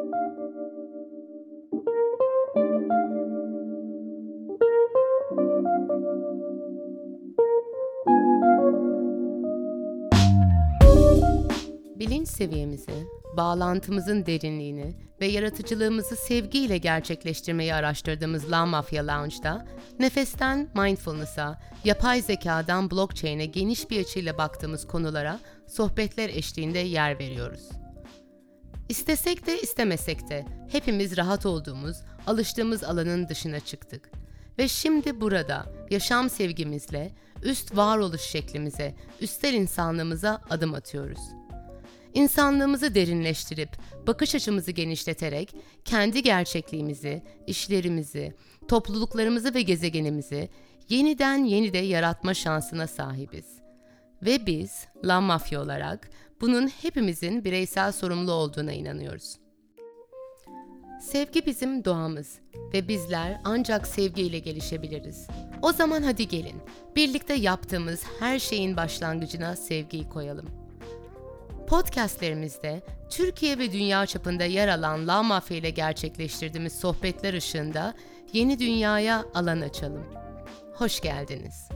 Bilinç seviyemizi, bağlantımızın derinliğini ve yaratıcılığımızı sevgiyle gerçekleştirmeyi araştırdığımız La Mafia Lounge'da, nefesten mindfulness'a, yapay zekadan blockchain'e geniş bir açıyla baktığımız konulara sohbetler eşliğinde yer veriyoruz. İstesek de istemesek de hepimiz rahat olduğumuz, alıştığımız alanın dışına çıktık. Ve şimdi burada yaşam sevgimizle, üst varoluş şeklimize, üstel insanlığımıza adım atıyoruz. İnsanlığımızı derinleştirip, bakış açımızı genişleterek, kendi gerçekliğimizi, işlerimizi, topluluklarımızı ve gezegenimizi yeniden yaratma şansına sahibiz. Ve biz, La Mafia olarak, bunun hepimizin bireysel sorumlu olduğuna inanıyoruz. Sevgi bizim doğamız ve bizler ancak sevgiyle gelişebiliriz. O zaman hadi gelin, birlikte yaptığımız her şeyin başlangıcına sevgiyi koyalım. Podcastlerimizde Türkiye ve dünya çapında yer alan La Mafia ile gerçekleştirdiğimiz sohbetler ışığında yeni dünyaya alan açalım. Hoş geldiniz.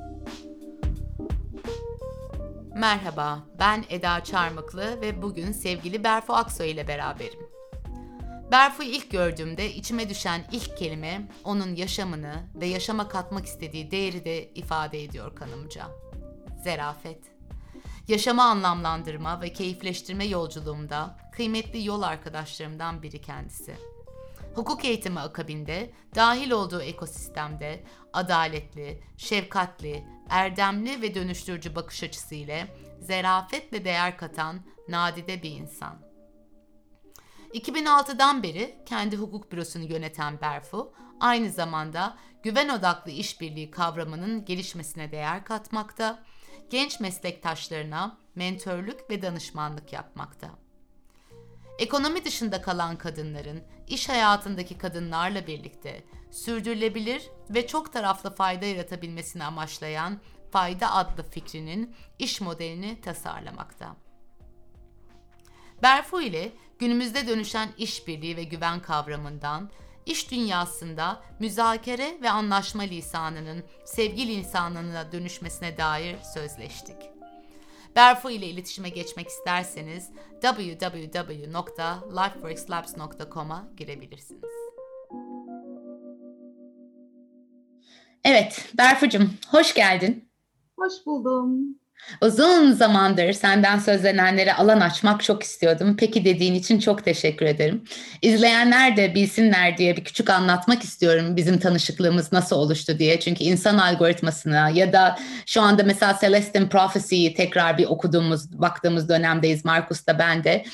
Merhaba, ben Eda Çarmıklı ve bugün sevgili Berfu Aksoy ile beraberim. Berfu'yu ilk gördüğümde içime düşen ilk kelime onun yaşamını ve yaşama katmak istediği değeri de ifade ediyor kanımca. Zarafet. Yaşamı anlamlandırma ve keyifleştirme yolculuğumda kıymetli yol arkadaşlarımdan biri kendisi. Hukuk eğitimi akabinde dahil olduğu ekosistemde adaletli, şefkatli, erdemli ve dönüştürücü bakış açısı ile zarafetle değer katan nadide bir insan. 2006'dan beri kendi hukuk bürosunu yöneten Berfu, aynı zamanda güven odaklı işbirliği kavramının gelişmesine değer katmakta, genç meslektaşlarına mentörlük ve danışmanlık yapmakta. Ekonomi dışında kalan kadınların iş hayatındaki kadınlarla birlikte sürdürülebilir ve çok taraflı fayda yaratabilmesini amaçlayan Fayda adlı fikrinin iş modelini tasarlamakta. Berfu ile günümüzde dönüşen işbirliği ve güven kavramından İş dünyasında müzakere ve anlaşma lisanının sevgi lisanına dönüşmesine dair sözleştik. Berfu ile iletişime geçmek isterseniz www.lifeworkslabs.com'a girebilirsiniz. Evet, Berfu'cum hoş geldin. Hoş buldum. Uzun zamandır senden sözlenenlere alan açmak çok istiyordum. Peki dediğin için çok teşekkür ederim. İzleyenler de bilsinler diye bir küçük anlatmak istiyorum bizim tanışıklığımız nasıl oluştu diye. Çünkü insan algoritmasına ya da şu anda mesela Celestine Prophecy'yi tekrar bir baktığımız dönemdeyiz. Marcus da ben de.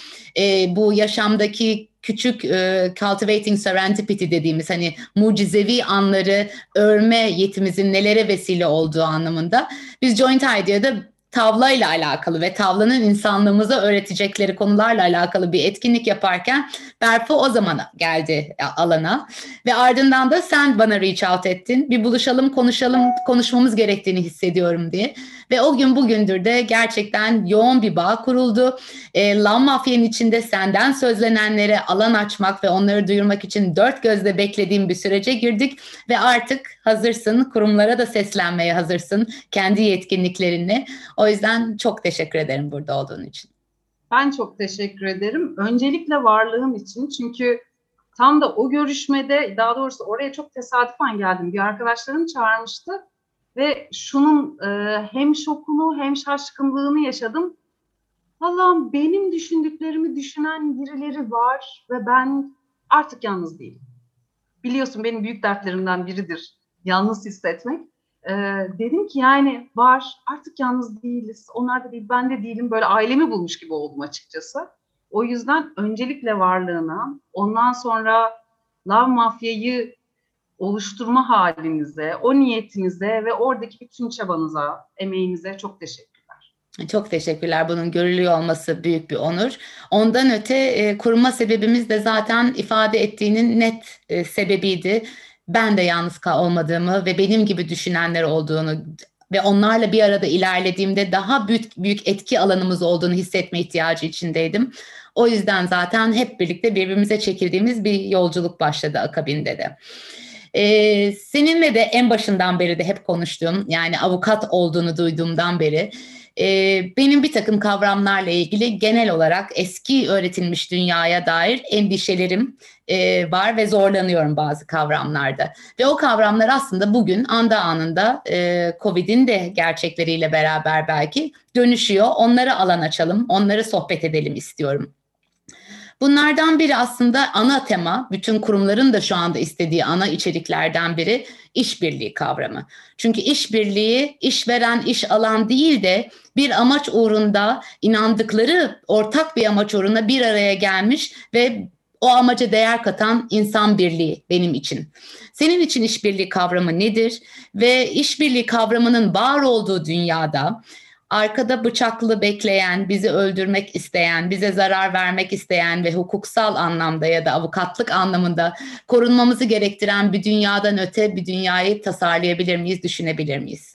Bu yaşamdaki küçük cultivating serendipity dediğimiz hani mucizevi anları örme yetimizin nelere vesile olduğu anlamında biz Joint Idea'da tavlayla alakalı ve tavlanın insanlığımıza öğretecekleri konularla alakalı bir etkinlik yaparken Berfu o zaman geldi alana ve ardından da sen bana reach out ettin. Bir buluşalım, konuşmamız gerektiğini hissediyorum diye. Ve o gün bugündür de gerçekten yoğun bir bağ kuruldu. La Mafia'nın içinde senden sözlenenlere alan açmak ve onları duyurmak için dört gözle beklediğim bir sürece girdik ve artık hazırsın, kurumlara da seslenmeye hazırsın kendi yetkinliklerinle. O yüzden çok teşekkür ederim burada olduğun için. Ben çok teşekkür ederim. Öncelikle varlığın için, çünkü tam da o görüşmede, daha doğrusu oraya çok tesadüfen geldim. Bir arkadaşlarım çağırmıştı ve şunun hem şokunu hem şaşkınlığını yaşadım. Allah'ım, benim düşündüklerimi düşünen birileri var ve ben artık yalnız değilim. Biliyorsun benim büyük dertlerimden biridir yalnız hissetmek. Dedim ki yani var, artık yalnız değiliz. Onlar da değil, ben de değilim. Böyle ailemi bulmuş gibi oldum açıkçası. O yüzden öncelikle varlığına, ondan sonra Love Mafya'yı oluşturma halinize, o niyetinize ve oradaki bütün çabanıza, emeğinize çok teşekkürler. Çok teşekkürler. Bunun görülüyor olması büyük bir onur. Ondan öte kurma sebebimiz de zaten ifade ettiğinin net sebebiydi. Ben de yalnız olmadığımı ve benim gibi düşünenler olduğunu ve onlarla bir arada ilerlediğimde daha büyük etki alanımız olduğunu hissetme ihtiyacı içindeydim. O yüzden zaten hep birlikte birbirimize çekildiğimiz bir yolculuk başladı akabinde de. Seninle de en başından beri de hep konuştuğum, yani avukat olduğunu duyduğumdan beri benim bir takım kavramlarla ilgili genel olarak eski öğretilmiş dünyaya dair endişelerim var ve zorlanıyorum bazı kavramlarda. Ve o kavramlar aslında bugün anda anında Covid'in de gerçekleriyle beraber belki dönüşüyor. Onları alan açalım, onları sohbet edelim istiyorum. Bunlardan biri aslında ana tema, bütün kurumların da şu anda istediği ana içeriklerden biri işbirliği kavramı. Çünkü işbirliği işveren, iş alan değil de bir amaç uğrunda inandıkları ortak bir amaç uğruna bir araya gelmiş ve o amaca değer katan insan birliği benim için. Senin için işbirliği kavramı nedir? Ve işbirliği kavramının var olduğu dünyada arkada bıçaklı bekleyen, bizi öldürmek isteyen, bize zarar vermek isteyen ve hukuksal anlamda ya da avukatlık anlamında korunmamızı gerektiren bir dünyadan öte bir dünyayı tasarlayabilir miyiz, düşünebilir miyiz?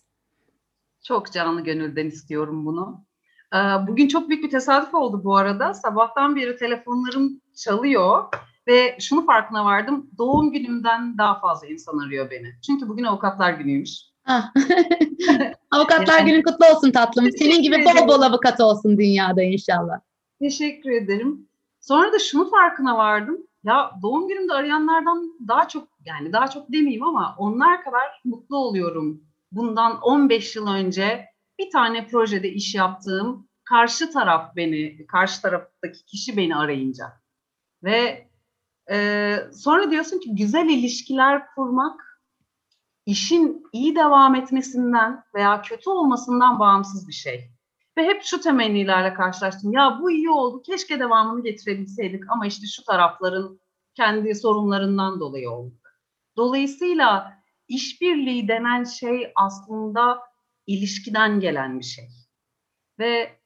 Çok canı gönülden istiyorum bunu. Bugün çok büyük bir tesadüf oldu bu arada. Sabahtan beri telefonlarım çalıyor ve şunu farkına vardım. Doğum günümden daha fazla insan arıyor beni. Çünkü bugün Avukatlar Günü'ymüş. Ah. Avukatlar Yani, Günün kutlu olsun tatlım. Senin gibi bol bol avukat olsun dünyada inşallah. teşekkür ederim. Sonra da şunu farkına vardım. Ya doğum günümde arayanlardan daha çok, yani daha çok demeyeyim ama onlar kadar mutlu oluyorum. Bundan 15 yıl önce bir tane projede iş yaptığım karşı taraftaki kişi beni arayınca. Ve sonra diyorsun ki güzel ilişkiler kurmak işin iyi devam etmesinden veya kötü olmasından bağımsız bir şey. Ve hep şu temennilerle karşılaştım. Ya bu iyi oldu, keşke devamını getirebilseydik ama işte şu tarafların kendi sorunlarından dolayı oldu. Dolayısıyla işbirliği denen şey aslında ilişkiden gelen bir şey. Ve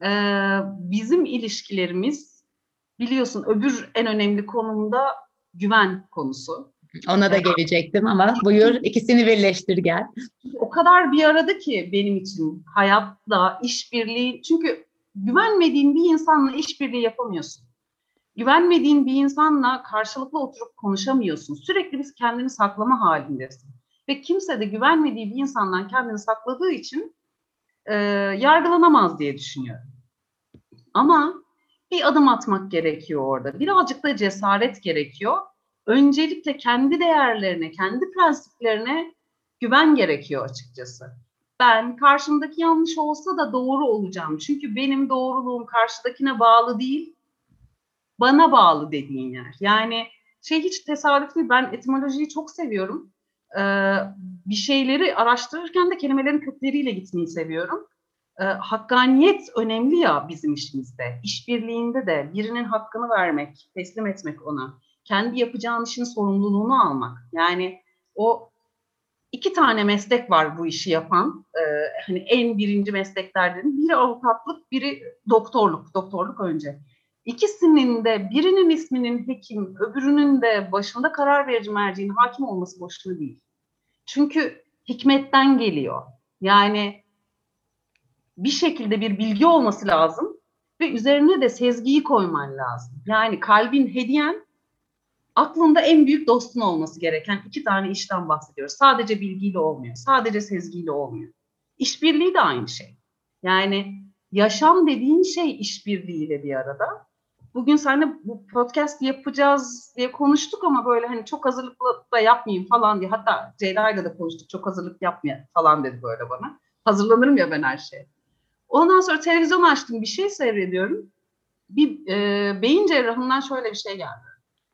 bizim ilişkilerimiz, biliyorsun, öbür en önemli konumda güven konusu. Ona da gelecektim ama buyur, ikisini birleştir gel. O kadar bir arada ki benim için hayatta işbirliği, çünkü güvenmediğin bir insanla işbirliği yapamıyorsun. Güvenmediğin bir insanla karşılıklı oturup konuşamıyorsun. Sürekli biz kendini saklama halindesin. Ve kimse de güvenmediği bir insandan kendini sakladığı için yargılanamaz diye düşünüyorum. Ama bir adım atmak gerekiyor orada. Birazcık da cesaret gerekiyor. Öncelikle kendi değerlerine, kendi prensiplerine güven gerekiyor açıkçası. Ben karşımdaki yanlış olsa da doğru olacağım. Çünkü benim doğruluğum karşıdakine bağlı değil, bana bağlı dediğin yer. Yani hiç tesadüf değil. Ben etimolojiyi çok seviyorum. Bir şeyleri araştırırken de kelimelerin kökleriyle gitmeyi seviyorum. Hakkaniyet önemli ya bizim işimizde. İşbirliğinde de birinin hakkını vermek, teslim etmek ona. Kendi yapacağın işin sorumluluğunu almak. Yani o iki tane meslek var bu işi yapan. Hani en birinci mesleklerden biri avukatlık, biri doktorluk. Doktorluk önce. İkisinin de birinin isminin hekim, öbürünün de başında karar verici merciğin hakim olması boşuna değil. Çünkü hikmetten geliyor. Yani bir şekilde bir bilgi olması lazım ve üzerine de sezgiyi koyman lazım. Yani kalbin, hediyen, aklında en büyük dostun olması gereken iki tane işten bahsediyoruz. Sadece bilgiyle olmuyor, sadece sezgiyle olmuyor. İşbirliği de aynı şey. Yani yaşam dediğin şey işbirliğiyle bir arada. Bugün seninle bu podcast yapacağız diye konuştuk ama böyle hani çok hazırlıklı da yapmayayım falan diye. Hatta Ceyda'yla da konuştuk, çok hazırlık yapma falan dedi böyle bana. Hazırlanırım ya ben her şeye. Ondan sonra televizyon açtım, bir şey seyrediyorum. Bir beyin cerrahından şöyle bir şey geldi.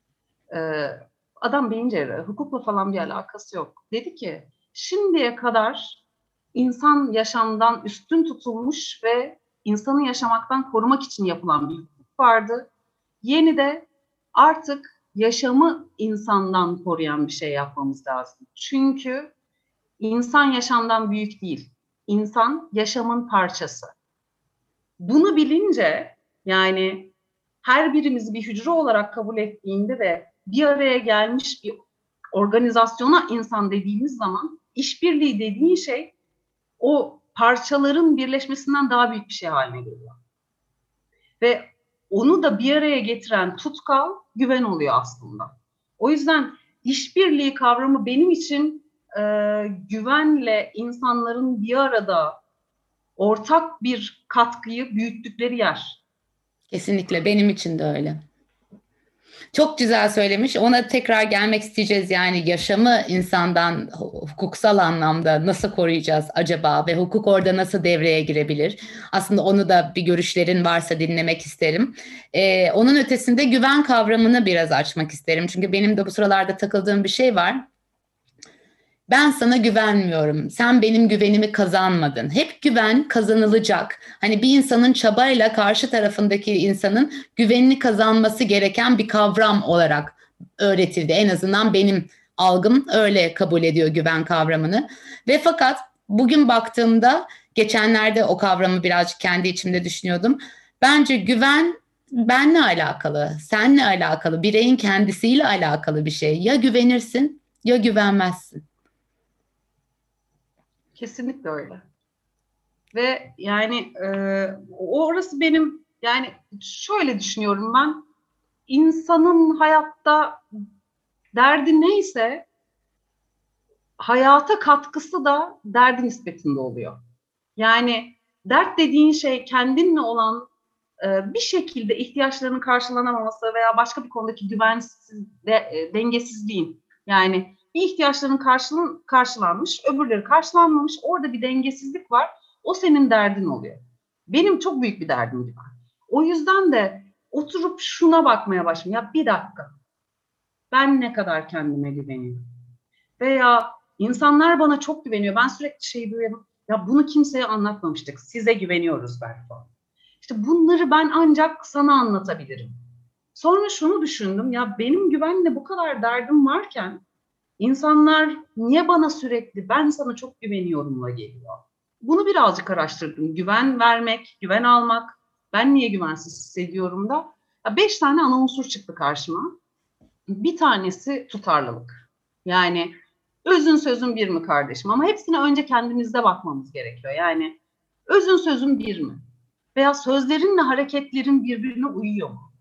Adam beyin cerrahı, hukukla falan bir alakası yok. Dedi ki, şimdiye kadar insan yaşamdan üstün tutulmuş ve insanı yaşamaktan korumak için yapılan bir hukuk vardı. Yeni de artık yaşamı insandan koruyan bir şey yapmamız lazım. Çünkü insan yaşamdan büyük değil. İnsan yaşamın parçası. Bunu bilince, yani her birimizi bir hücre olarak kabul ettiğinde ve bir araya gelmiş bir organizasyona insan dediğimiz zaman işbirliği dediğin şey o parçaların birleşmesinden daha büyük bir şey haline geliyor. Ve onu da bir araya getiren tutkal güven oluyor aslında. O yüzden işbirliği kavramı benim için güvenle insanların bir arada ortak bir katkıyı büyüttükleri yer. Kesinlikle benim için de öyle. Çok güzel söylemiş. Ona tekrar gelmek isteyeceğiz. Yani yaşamı insandan hukuksal anlamda nasıl koruyacağız acaba ve hukuk orada nasıl devreye girebilir? Aslında onu da bir görüşlerin varsa dinlemek isterim. Onun ötesinde güven kavramını biraz açmak isterim. Çünkü benim de bu sıralarda takıldığım bir şey var. Ben sana güvenmiyorum. Sen benim güvenimi kazanmadın. Hep güven kazanılacak. Hani bir insanın çabayla karşı tarafındaki insanın güvenini kazanması gereken bir kavram olarak öğretildi. En azından benim algım öyle kabul ediyor güven kavramını. Ve fakat bugün baktığımda geçenlerde o kavramı birazcık kendi içimde düşünüyordum. Bence güven benle alakalı, senle alakalı, bireyin kendisiyle alakalı bir şey. Ya güvenirsin ya güvenmezsin. Kesinlikle öyle. Ve yani orası benim, yani şöyle düşünüyorum ben, insanın hayatta derdi neyse hayata katkısı da derdi nispetinde oluyor. Yani dert dediğin şey kendinle olan bir şekilde ihtiyaçlarının karşılanamaması veya başka bir konudaki dengesizliğin, yani bir ihtiyaçların karşılanmış, öbürleri karşılanmamış, orada bir dengesizlik var. O senin derdin oluyor. Benim çok büyük bir derdim var. O yüzden de oturup şuna bakmaya başladım. Ya bir dakika, ben ne kadar kendime güveniyorum? Veya insanlar bana çok güveniyor. Ben sürekli şey duyuyorum. Ya bunu kimseye anlatmamıştık. Size güveniyoruz belki falan. İşte bunları ben ancak sana anlatabilirim. Sonra şunu düşündüm. Ya benim güvenle bu kadar derdim varken insanlar niye bana sürekli ben sana çok güveniyorumla geliyor? Bunu birazcık araştırdım. Güven vermek, güven almak. Ben niye güvensiz hissediyorum da? 5 tane ana unsur çıktı karşıma. Bir tanesi tutarlılık. Yani özün sözün bir mi kardeşim? Ama hepsine önce kendimizde bakmamız gerekiyor. Yani özün sözün bir mi? Veya sözlerinle hareketlerin birbirine uyuyor mu?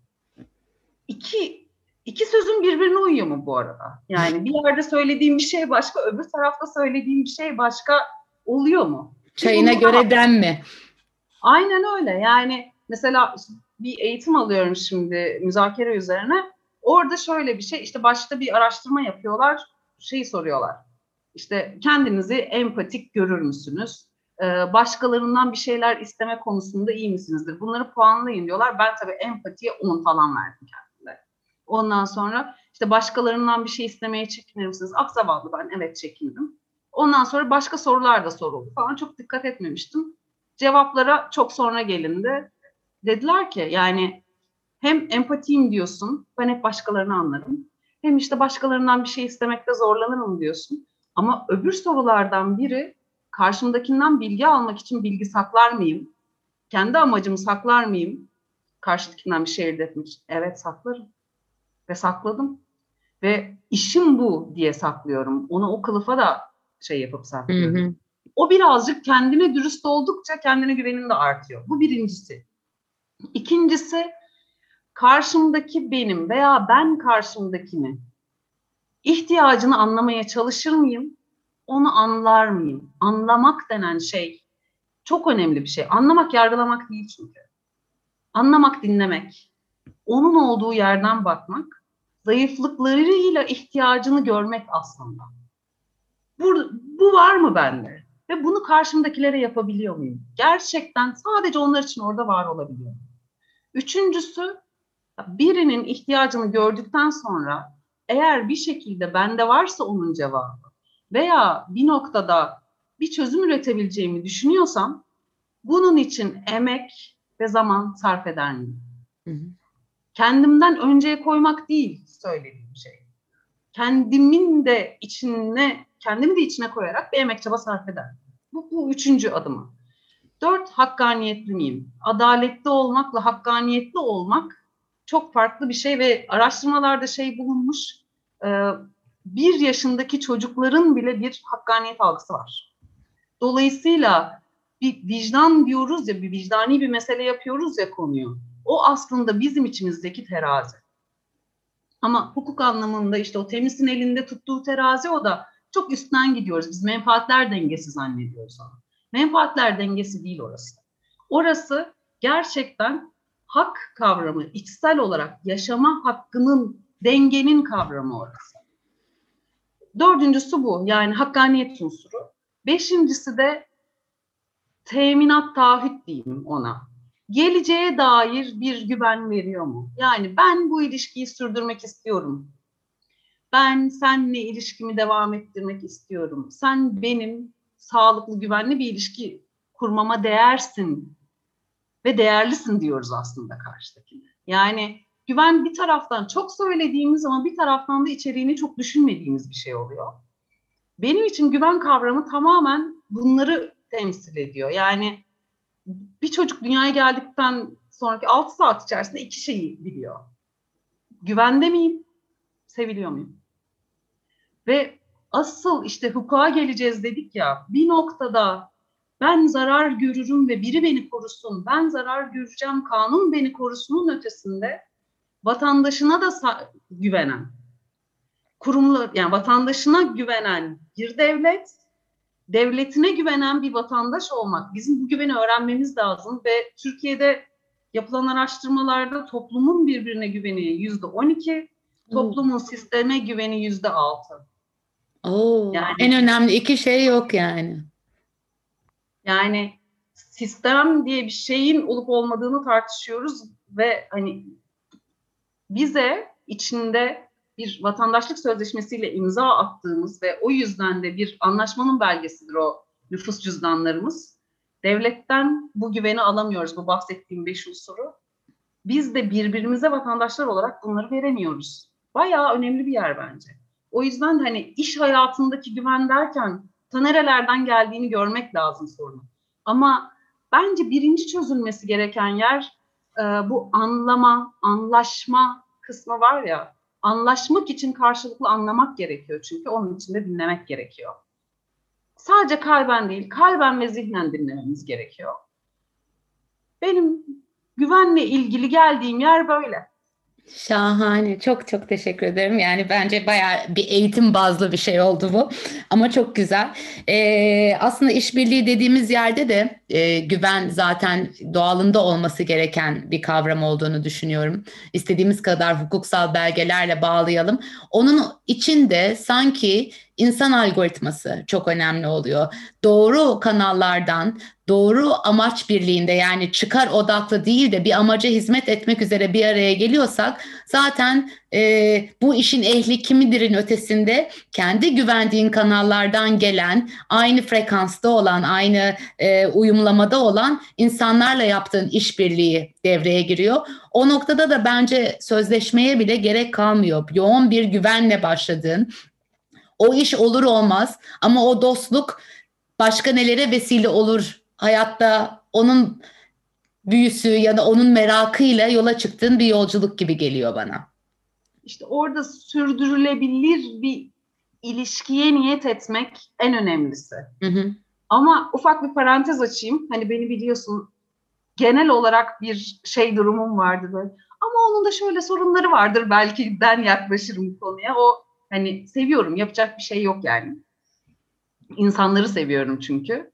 İki sözün birbirine uyuyor mu bu arada? Yani bir yerde söylediğim bir şey başka, öbür tarafta söylediğim bir şey başka oluyor mu? Çayına göre dem mi? Aynen öyle. Yani mesela bir eğitim alıyorum şimdi müzakere üzerine. Orada şöyle bir şey, işte başta bir araştırma yapıyorlar, şeyi soruyorlar. İşte kendinizi empatik görür müsünüz? Başkalarından bir şeyler isteme konusunda iyi misinizdir? Bunları puanlayın diyorlar. Ben tabii empatiye 10 falan verdim kendime. Ondan sonra işte başkalarından bir şey istemeye çekinir misiniz? Ah zavallı ben, evet çekindim. Ondan sonra başka sorular da soruldu falan. Çok dikkat etmemiştim. Cevaplara çok sonra gelindi. Dediler ki yani hem empatiyim diyorsun, ben hep başkalarını anlarım. Hem işte başkalarından bir şey istemekte zorlanırım diyorsun. Ama öbür sorulardan biri, karşımdakinden bilgi almak için bilgi saklar mıyım? Kendi amacımı saklar mıyım? Karşıdakinden bir şey elde etmek için. Evet saklarım. Ve sakladım. Ve işim bu diye saklıyorum. Onu o kılıfa da şey yapıp saklıyorum. Hı hı. O birazcık kendine dürüst oldukça kendine güvenin de artıyor. Bu birincisi. İkincisi, karşımdaki benim veya ben karşımdakinin ihtiyacını anlamaya çalışır mıyım? Onu anlar mıyım? Anlamak denen şey çok önemli bir şey. Anlamak, yargılamak değil çünkü. Anlamak, dinlemek. Onun olduğu yerden bakmak, zayıflıklarıyla ihtiyacını görmek aslında. Bu var mı bende? Ve bunu karşımdakilere yapabiliyor muyum? Gerçekten sadece onlar için orada var olabiliyor. Üçüncüsü, birinin ihtiyacını gördükten sonra eğer bir şekilde bende varsa onun cevabı veya bir noktada bir çözüm üretebileceğimi düşünüyorsam bunun için emek ve zaman sarf eder miyim? Hı hı. Kendimden önceye koymak değil söylediğim şey. Kendimi de içine koyarak bir emek çaba sarf eder. Bu üçüncü adımı. 4, hakkaniyetli miyim? Adaletli olmakla hakkaniyetli olmak çok farklı bir şey ve araştırmalarda şey bulunmuş, 1 yaşındaki çocukların bile bir hakkaniyet algısı var. Dolayısıyla bir vicdan diyoruz ya, bir vicdani bir mesele yapıyoruz ya konuyu. O aslında bizim içimizdeki terazi. Ama hukuk anlamında işte o temisin elinde tuttuğu terazi, o da çok üstten gidiyoruz. Biz menfaatler dengesi zannediyoruz onu. Menfaatler dengesi değil orası. Orası gerçekten hak kavramı, içsel olarak yaşama hakkının, dengenin kavramı orası. Dördüncüsü bu, yani hakkaniyet unsuru. Beşincisi de teminat, taahhüt diyeyim ona. Geleceğe dair bir güven veriyor mu? Yani ben bu ilişkiyi sürdürmek istiyorum. Ben seninle ilişkimi devam ettirmek istiyorum. Sen benim sağlıklı, güvenli bir ilişki kurmama değersin ve değerlisin diyoruz aslında karşıdakine. Yani güven bir taraftan çok söylediğimiz ama bir taraftan da içeriğini çok düşünmediğimiz bir şey oluyor. Benim için güven kavramı tamamen bunları temsil ediyor. Yani bir çocuk dünyaya geldikten sonraki 6 saat içerisinde 2 şeyi biliyor. Güvende miyim? Seviliyor muyum? Ve asıl işte hukuka geleceğiz dedik ya, bir noktada ben zarar görürüm ve biri beni korusun, ben zarar göreceğim, kanun beni korusunun ötesinde vatandaşına da güvenen, kurumlu, yani vatandaşına güvenen bir devlet, devletine güvenen bir vatandaş olmak. Bizim bu güveni öğrenmemiz lazım ve Türkiye'de yapılan araştırmalarda toplumun birbirine güveni %12, toplumun sisteme güveni %6. Yani en önemli iki şey yok yani. Yani sistem diye bir şeyin olup olmadığını tartışıyoruz ve hani bize içinde bir vatandaşlık sözleşmesiyle imza attığımız ve o yüzden de bir anlaşmanın belgesidir o nüfus cüzdanlarımız. Devletten bu güveni alamıyoruz, bu bahsettiğim 5 unsuru. Biz de birbirimize vatandaşlar olarak bunları veremiyoruz. Bayağı önemli bir yer bence. O yüzden de hani iş hayatındaki güven derken ta nerelerden geldiğini görmek lazım sorunun. Ama bence birinci çözülmesi gereken yer bu anlama, anlaşma kısmı var ya. Anlaşmak için karşılıklı anlamak gerekiyor çünkü onun için de dinlemek gerekiyor. Sadece kalben değil, kalben ve zihnen dinlememiz gerekiyor. Benim güvenle ilgili geldiğim yer böyle. Şahane. Çok çok teşekkür ederim. Yani bence bayağı bir eğitim bazlı bir şey oldu bu. Ama çok güzel. Aslında işbirliği dediğimiz yerde de güven zaten doğalında olması gereken bir kavram olduğunu düşünüyorum. İstediğimiz kadar hukuksal belgelerle bağlayalım. Onun içinde sanki insan algoritması çok önemli oluyor. Doğru kanallardan, doğru amaç birliğinde, yani çıkar odaklı değil de bir amaca hizmet etmek üzere bir araya geliyorsak zaten bu işin ehli kimidir'in ötesinde kendi güvendiğin kanallardan gelen, aynı frekansta olan, aynı uyumlamada olan insanlarla yaptığın işbirliği devreye giriyor. O noktada da bence sözleşmeye bile gerek kalmıyor. Yoğun bir güvenle başladığın, o iş olur olmaz ama o dostluk başka nelere vesile olur hayatta, onun büyüsü ya da onun merakıyla yola çıktığın bir yolculuk gibi geliyor bana. İşte orada sürdürülebilir bir ilişkiye niyet etmek en önemlisi. Hı hı. Ama ufak bir parantez açayım. Hani beni biliyorsun, genel olarak bir şey durumum vardı böyle. Ama onun da şöyle sorunları vardır, belki ben yaklaşırım bu konuya. O hani seviyorum, yapacak bir şey yok yani. İnsanları seviyorum çünkü.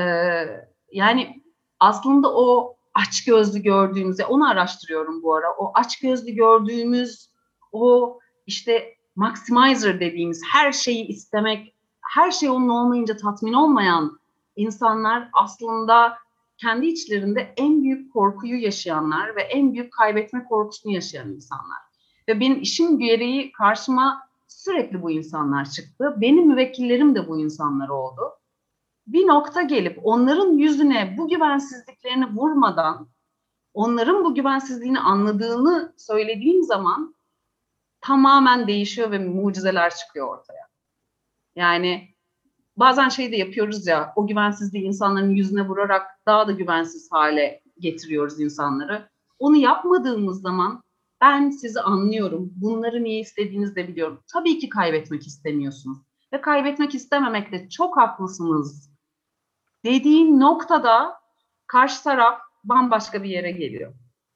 Yani aslında o açgözlü gördüğümüz, onu araştırıyorum bu ara. O açgözlü gördüğümüz, o işte maximizer dediğimiz her şeyi istemek, her şey onun olmayınca tatmin olmayan insanlar aslında kendi içlerinde en büyük korkuyu yaşayanlar ve en büyük kaybetme korkusunu yaşayan insanlar. Ve benim işim gereği karşıma sürekli bu insanlar çıktı. Benim müvekkillerim de bu insanlar oldu. Bir nokta gelip onların yüzüne bu güvensizliklerini vurmadan, onların bu güvensizliğini anladığını söylediğim zaman tamamen değişiyor ve mucizeler çıkıyor ortaya. Yani bazen şey de yapıyoruz ya, o güvensizliği insanların yüzüne vurarak daha da güvensiz hale getiriyoruz insanları. Onu yapmadığımız zaman ben sizi anlıyorum, bunları niye istediğinizi de biliyorum. Tabii ki kaybetmek istemiyorsunuz ve kaybetmek istememekte çok haklısınız dediğin noktada karşı taraf bambaşka bir yere geliyor.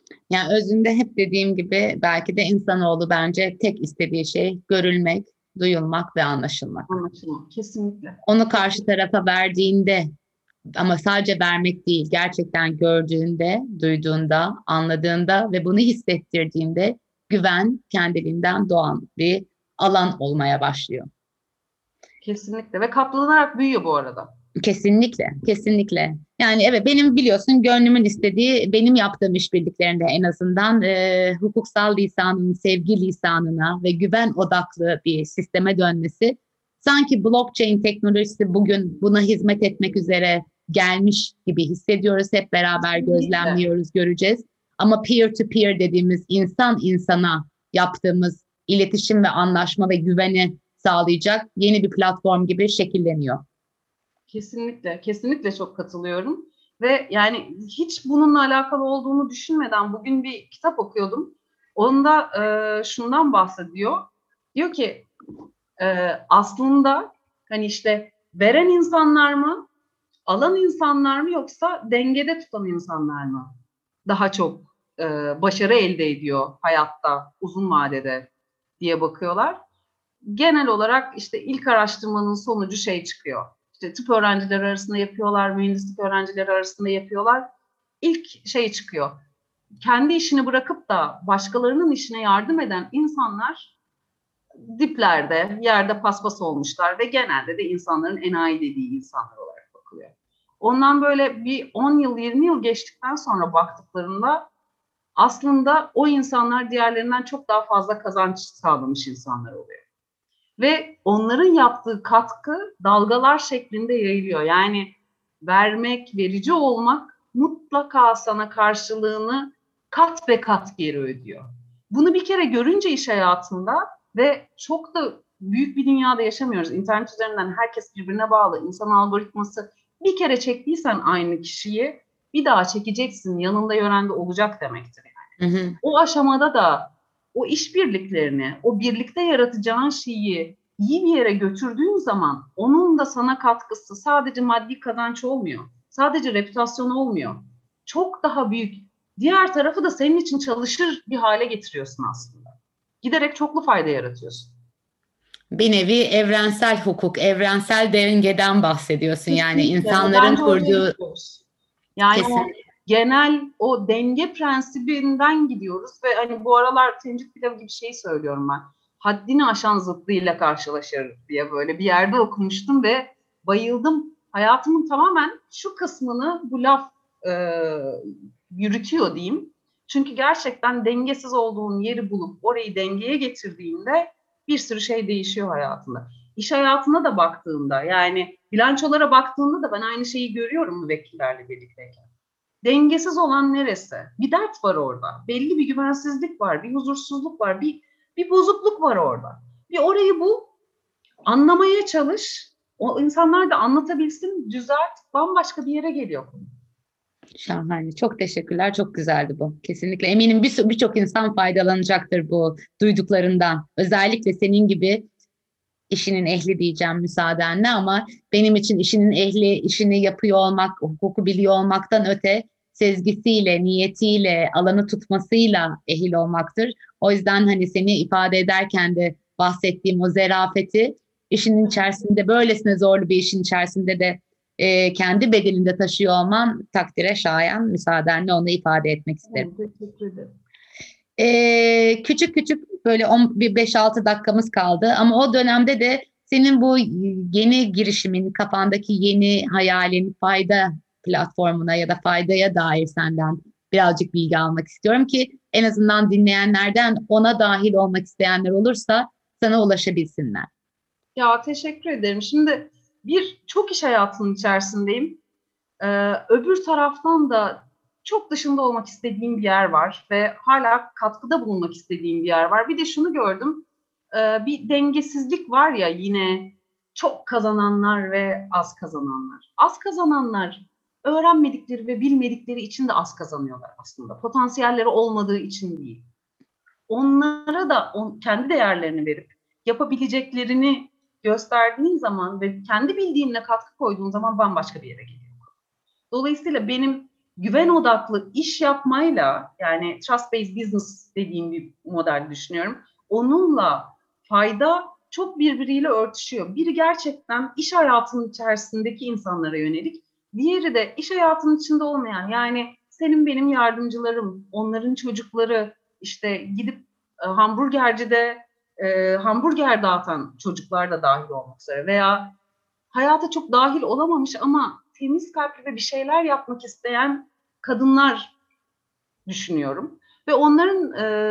Yani özünde hep dediğim gibi belki de insanoğlu bence tek istediği şey görülmek, duyulmak ve anlaşılmak. Anlaşılma. Kesinlikle. Onu Çok karşı tarafa verdiğinde ama sadece vermek değil, gerçekten gördüğünde, duyduğunda, anladığında ve bunu hissettirdiğinde güven kendiliğinden doğan bir alan olmaya başlıyor. kesinlikle ve katlanarak büyüyor bu arada. Kesinlikle, kesinlikle. Yani evet benim biliyorsun gönlümün istediği benim yaptığım işbirliklerinde en azından hukuksal lisanın sevgi lisanına ve güven odaklı bir sisteme dönmesi sanki blockchain teknolojisi bugün buna hizmet etmek üzere gelmiş gibi hissediyoruz. Hep beraber Kesinlikle. gözlemliyoruz, göreceğiz. Ama peer to peer dediğimiz insan insana yaptığımız iletişim ve anlaşma ve güveni sağlayacak yeni bir platform gibi şekilleniyor. Kesinlikle, kesinlikle çok katılıyorum. Ve yani hiç bununla alakalı olduğunu düşünmeden bugün bir kitap okuyordum. Onda şundan bahsediyor. Diyor ki aslında hani işte veren insanlar mı, alan insanlar mı yoksa dengede tutan insanlar mı daha çok başarı elde ediyor hayatta uzun vadede diye bakıyorlar. Genel olarak işte ilk araştırmanın sonucu şey çıkıyor. İşte tıp öğrencileri arasında yapıyorlar, mühendislik öğrencileri arasında yapıyorlar. İlk şey çıkıyor. Kendi işini bırakıp da başkalarının işine yardım eden insanlar diplerde, yerde paspas olmuşlar ve genelde de insanların enayi dediği insanlar olarak bakılıyor. Ondan böyle bir 10 yıl, 20 yıl geçtikten sonra baktıklarında aslında o insanlar diğerlerinden çok daha fazla kazanç sağlamış insanlar oluyor. Ve onların yaptığı katkı dalgalar şeklinde yayılıyor. Yani vermek, verici olmak mutlaka sana karşılığını kat ve kat geri ödüyor. Bunu bir kere görünce iş hayatında ve çok da büyük bir dünyada yaşamıyoruz. İnternet üzerinden herkes birbirine bağlı. İnsan algoritması bir kere çektiysen aynı kişiyi bir daha çekeceksin, yanında yörende olacak demektir. Hı hı. O aşamada da o işbirliklerini, o birlikte yaratacağın şeyi iyi bir yere götürdüğün zaman onun da sana katkısı sadece maddi kazanç olmuyor. Sadece reputasyon olmuyor. Çok daha büyük. Diğer tarafı da senin için çalışır bir hale getiriyorsun aslında. Giderek çoklu fayda yaratıyorsun. Bir nevi evrensel hukuk, evrensel dengeden bahsediyorsun. Yani Kesinlikle ve insanların bence oraya kurduğu gidiyoruz. Yani o kesin. genel o denge prensibinden gidiyoruz ve hani bu aralar Tencit Pilav gibi şey söylüyorum ben. Haddini aşan zıttıyla karşılaşır diye böyle bir yerde okumuştum ve bayıldım. Hayatımın tamamen şu kısmını bu laf e, yürütüyor diyeyim. Çünkü gerçekten dengesiz olduğun yeri bulup orayı dengeye getirdiğinde bir sürü şey değişiyor hayatında. İş hayatına da baktığında yani bilançolara baktığında da ben aynı şeyi görüyorum müvekkillerle birlikteyken. Dengesiz olan neresi? Bir dert var orada. Belli bir güvensizlik var, bir huzursuzluk var, bir bozukluk var orada. Bir orayı bul, anlamaya çalış. O insanlar da anlatabilsin, düzelt, bambaşka bir yere geliyor. Şahane. Çok teşekkürler. Çok güzeldi bu. Kesinlikle. Eminim birçok insan faydalanacaktır bu duyduklarından. Özellikle senin gibi işinin ehli diyeceğim müsaadenle ama benim için işinin ehli, işini yapıyor olmak, hukuku biliyor olmaktan öte sezgisiyle, niyetiyle, alanı tutmasıyla ehil olmaktır. O yüzden hani seni ifade ederken de bahsettiğim o zerafeti işinin içerisinde böylesine zorlu bir işin içerisinde de kendi bedeninde taşıyor olman takdire şayan. Müsaadenle onu ifade etmek isterim. Teşekkür ederim. Küçük küçük böyle 5-6 dakikamız kaldı ama o dönemde de senin bu yeni girişimin, kafandaki yeni hayalin fayda platformuna ya da faydaya dair senden birazcık bilgi almak istiyorum ki en azından dinleyenlerden ona dahil olmak isteyenler olursa sana ulaşabilsinler. Ya teşekkür ederim. Şimdi çok iş hayatının içerisindeyim. Öbür taraftan da çok dışında olmak istediğim bir yer var ve hala katkıda bulunmak istediğim bir yer var. Bir de şunu gördüm, bir dengesizlik var ya yine çok kazananlar ve az kazananlar. Az kazananlar öğrenmedikleri ve bilmedikleri için de az kazanıyorlar aslında. Potansiyelleri olmadığı için değil. Onlara da kendi değerlerini verip yapabileceklerini gösterdiğin zaman ve kendi bildiğinle katkı koyduğun zaman bambaşka bir yere geliyor. Dolayısıyla benim güven odaklı iş yapmayla, yani trust-based business dediğim bir model düşünüyorum. Onunla fayda çok birbiriyle örtüşüyor. Biri gerçekten iş hayatının içerisindeki insanlara yönelik, diğeri de iş hayatının içinde olmayan, yani senin benim yardımcılarım, onların çocukları, işte gidip hamburgercide hamburger dağıtan çocuklar da dahil olmak üzere veya hayata çok dahil olamamış ama temiz kalpli ve bir şeyler yapmak isteyen kadınlar düşünüyorum. Ve onların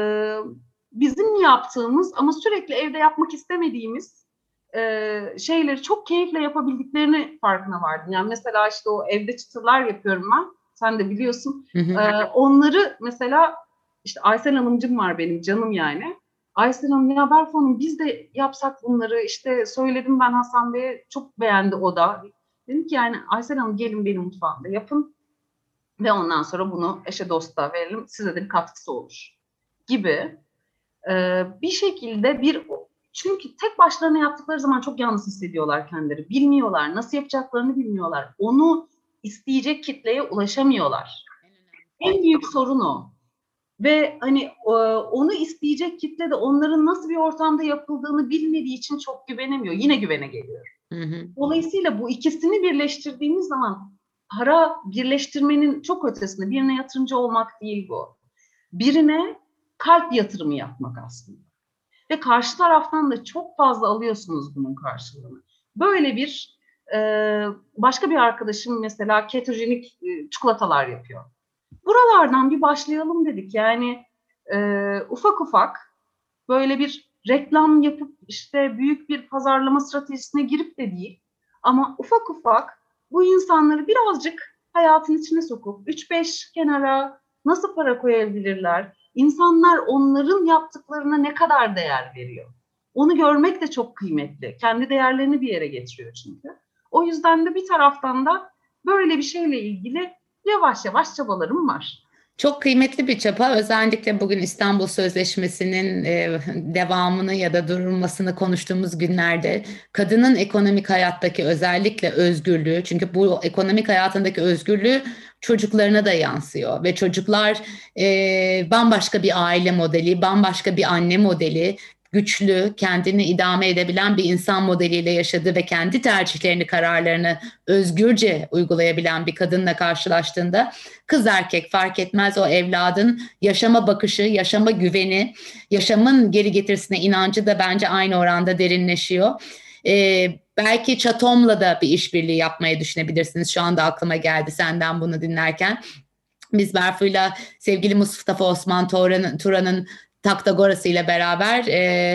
bizim yaptığımız ama sürekli evde yapmak istemediğimiz şeyleri çok keyifle yapabildiklerini farkına vardım. Yani mesela işte o evde çıtırlar yapıyorum ben. Sen de biliyorsun. Hı hı. Onları mesela işte Aysel Hanımcığım var, benim canım yani. Aysel Hanım, ya Berfu Hanım biz de yapsak bunları, işte söyledim ben Hasan Bey'e, çok beğendi o da. Dedim ki yani Aysel Hanım gelin benim mutfağımda yapın ve ondan sonra bunu eşe dosta verelim, size de bir katkısı olur gibi bir şekilde çünkü tek başlarına yaptıkları zaman çok yalnız hissediyorlar kendileri. Bilmiyorlar, nasıl yapacaklarını bilmiyorlar. Onu isteyecek kitleye ulaşamıyorlar. En büyük sorun o. Ve hani onu isteyecek kitle de onların nasıl bir ortamda yapıldığını bilmediği için çok güvenemiyor. Yine güvene geliyor. Hı hı. Dolayısıyla bu ikisini birleştirdiğimiz zaman para birleştirmenin çok ötesinde, birine yatırımcı olmak değil bu. Birine kalp yatırımı yapmak aslında. Ve karşı taraftan da çok fazla alıyorsunuz bunun karşılığını. Böyle bir başka bir arkadaşım mesela ketojenik çikolatalar yapıyor. Buralardan bir başlayalım dedik. Yani ufak ufak böyle bir reklam yapıp işte büyük bir pazarlama stratejisine girip de değil. Ama ufak ufak bu insanları birazcık hayatın içine sokup 3-5 kenara nasıl para koyabilirler? İnsanlar onların yaptıklarına ne kadar değer veriyor? Onu görmek de çok kıymetli. Kendi değerlerini bir yere getiriyor çünkü. O yüzden de bir taraftan da böyle bir şeyle ilgili yavaş yavaş çabalarım var. Çok kıymetli bir çaba. Özellikle bugün İstanbul Sözleşmesi'nin devamını ya da durulmasını konuştuğumuz günlerde kadının ekonomik hayattaki özellikle özgürlüğü, çünkü bu ekonomik hayatındaki özgürlüğü çocuklarına da yansıyor ve çocuklar bambaşka bir aile modeli, bambaşka bir anne modeli, güçlü, kendini idame edebilen bir insan modeliyle yaşadığı ve kendi tercihlerini, kararlarını özgürce uygulayabilen bir kadınla karşılaştığında kız erkek fark etmez, o evladın yaşama bakışı, yaşama güveni, yaşamın geri getirisine inancı da bence aynı oranda derinleşiyor. Belki Çatom'la da bir işbirliği yapmayı düşünebilirsiniz. Şu anda aklıma geldi senden bunu dinlerken. Biz Berfu'yla sevgili Mustafa Osman Turan'ın Taktagorası ile beraber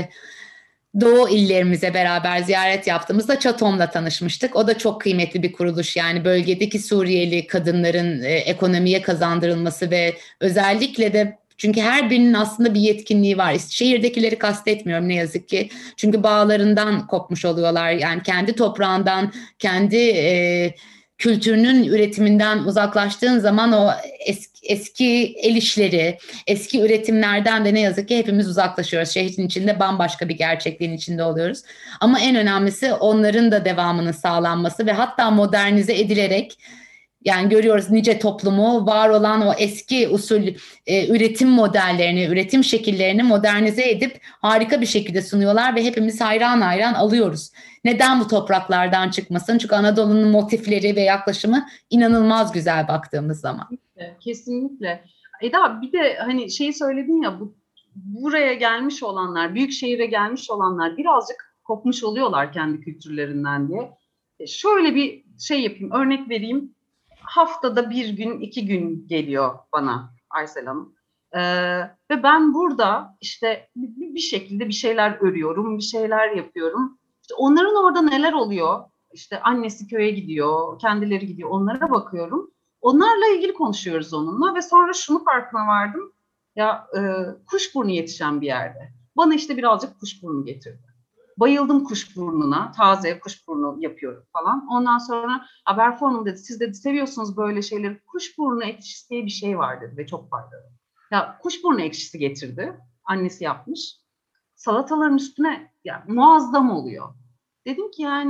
Doğu illerimize beraber ziyaret yaptığımızda Çatom'la tanışmıştık. O da çok kıymetli bir kuruluş. Yani bölgedeki Suriyeli kadınların ekonomiye kazandırılması ve özellikle de çünkü her birinin aslında bir yetkinliği var. Şehirdekileri kastetmiyorum ne yazık ki. Çünkü bağlarından kopmuş oluyorlar. Yani kendi toprağından, kendi kültürünün üretiminden uzaklaştığın zaman o eski el işleri, eski üretimlerden de ne yazık ki hepimiz uzaklaşıyoruz. Şehrin içinde bambaşka bir gerçekliğin içinde oluyoruz. Ama en önemlisi onların da devamının sağlanması ve hatta modernize edilerek, yani görüyoruz nice toplumu var olan o eski usul üretim modellerini, üretim şekillerini modernize edip harika bir şekilde sunuyorlar ve hepimiz hayran hayran alıyoruz. Neden bu topraklardan çıkmasın? Çünkü Anadolu'nun motifleri ve yaklaşımı inanılmaz güzel baktığımız zaman. Kesinlikle. Eda, bir de hani şeyi söyledin ya, buraya gelmiş olanlar, büyük şehire gelmiş olanlar birazcık kopmuş oluyorlar kendi kültürlerinden diye. Şöyle bir şey yapayım, örnek vereyim. Haftada bir gün, 2 gün geliyor bana Aysel Hanım. Ve ben burada işte bir şekilde bir şeyler örüyorum, bir şeyler yapıyorum. İşte onların orada neler oluyor? İşte annesi köye gidiyor, kendileri gidiyor, onlara bakıyorum. Onlarla ilgili konuşuyoruz onunla ve sonra şunu farkına vardım. Ya kuşburnu yetişen bir yerde. Bana işte birazcık kuşburnu getirdi. Bayıldım kuşburnuna. Taze kuşburnu yapıyorum falan. Ondan sonra Berfu Hanım dedi, siz dedi seviyorsunuz böyle şeyleri. Kuşburnu ekşisi diye bir şey var dedi ve çok faydalı. Ya kuşburnu ekşisi getirdi. Annesi yapmış. Salataların üstüne ya, muazzam oluyor. Dedim ki yani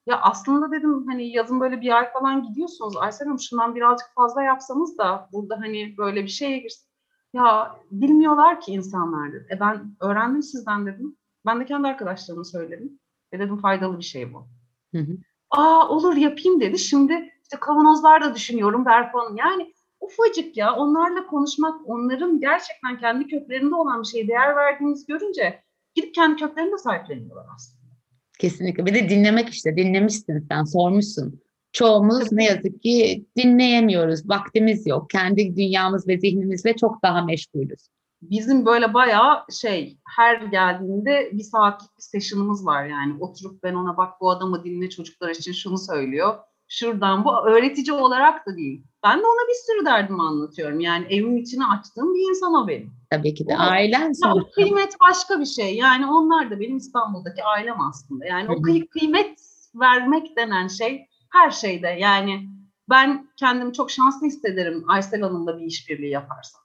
Ya aslında dedim hani yazın böyle bir ay falan gidiyorsunuz. Aysel Hanım şundan birazcık fazla yapsanız da burada hani böyle bir şeye girsin. Ya bilmiyorlar ki insanlar dedi. Ben öğrendim sizden dedim. Ben de kendi arkadaşlarıma söyledim. Ve dedim faydalı bir şey bu. Hı hı. Aa olur yapayım dedi. Şimdi işte kavanozlar da düşünüyorum Berfu Hanım. Yani ufacık ya onlarla konuşmak, onların gerçekten kendi köklerinde olan bir şeye değer verdiğinizi görünce gidip kendi köklerine de sahipleniyorlar aslında. Kesinlikle. Bir de dinlemek işte. Dinlemişsin sen, sormuşsun. Çoğumuz ne Tabii yazık ki dinleyemiyoruz. Vaktimiz yok. Kendi dünyamız ve zihnimizle çok daha meşgulüz. bizim böyle bayağı her geldiğinde bir saatlik bir session'ımız var yani. Oturup ben ona bak bu adamı dinle çocuklar için şunu söylüyor. Şuradan bu öğretici olarak da değil. Ben de ona bir sürü derdimi anlatıyorum. Yani evim içine açtığım bir insan o benim. Tabii ki de. O, Ailen ya o sonuçta. kıymet başka bir şey. Yani onlar da benim İstanbul'daki ailem aslında. Yani Hı o hı. kıymet vermek denen şey her şeyde. Yani ben kendimi çok şanslı hissederim Aysel Hanım'la bir işbirliği yaparsam.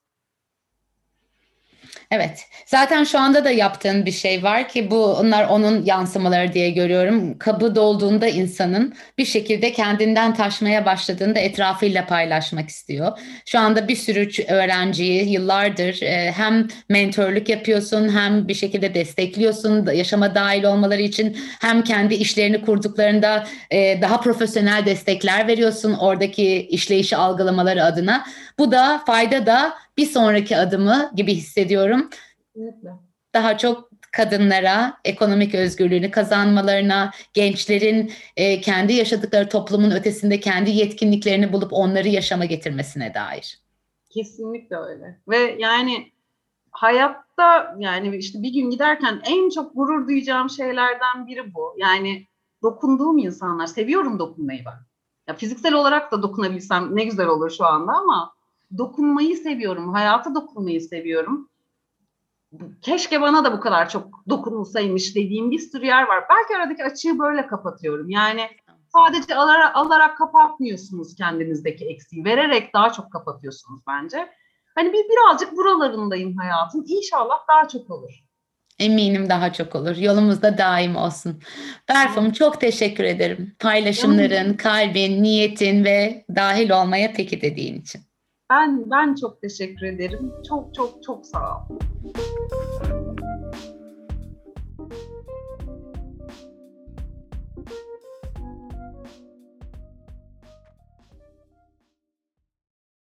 Evet. Zaten şu anda da yaptığın bir şey var ki onlar onun yansımaları diye görüyorum. Kabı dolduğunda insanın bir şekilde kendinden taşmaya başladığında etrafıyla paylaşmak istiyor. Şu anda bir sürü öğrenciyi yıllardır hem mentörlük yapıyorsun hem bir şekilde destekliyorsun yaşama dahil olmaları için hem kendi işlerini kurduklarında daha profesyonel destekler veriyorsun oradaki işleyişi algılamaları adına. Bu da fayda da bir sonraki adımı gibi hissediyorum. Kesinlikle. Daha çok kadınlara ekonomik özgürlüğünü kazanmalarına, gençlerin kendi yaşadıkları toplumun ötesinde kendi yetkinliklerini bulup onları yaşama getirmesine dair. Kesinlikle öyle. Ve yani hayatta yani işte bir gün giderken en çok gurur duyacağım şeylerden biri bu. Yani dokunduğum insanlar, seviyorum dokunmayı ben. Ya fiziksel olarak da dokunabilsem ne güzel olur şu anda ama dokunmayı seviyorum, hayata dokunmayı seviyorum. Keşke bana da bu kadar çok dokunulsaymış dediğim bir sürü yer var. Belki aradaki açığı böyle kapatıyorum. Yani sadece alarak kapatmıyorsunuz kendinizdeki eksiği. Vererek daha çok kapatıyorsunuz bence. Hani birazcık buralarındayım hayatım. İnşallah daha çok olur. Eminim daha çok olur. Yolumuzda daim olsun. Berfum çok teşekkür ederim. Canım, Paylaşımların, kalbin, niyetin ve dahil olmaya peki dediğin için. ben çok teşekkür ederim. Çok çok çok sağ ol.